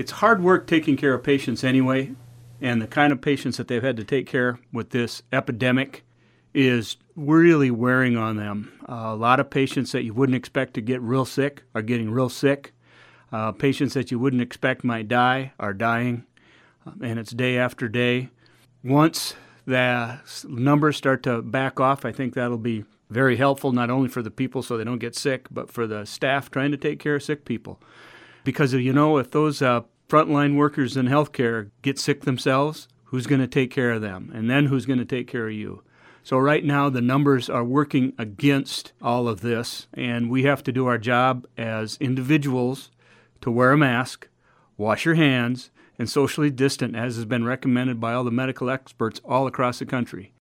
It's hard work taking care of patients anyway, and the kind of patients that they've had to take care with this epidemic is really wearing on them. A lot of patients that you wouldn't expect to get real sick are getting real sick. Patients that you wouldn't expect might die are dying, and it's day after day. Once the numbers start to back off, I think that'll be very helpful, not only for the people so they don't get sick, but for the staff trying to take care of sick people. Because, if those frontline workers in healthcare get sick themselves, who's going to take care of them? And then who's going to take care of you? So right now the numbers are working against all of this, and we have to do our job as individuals to wear a mask, wash your hands, and socially distant, as has been recommended by all the medical experts all across the country.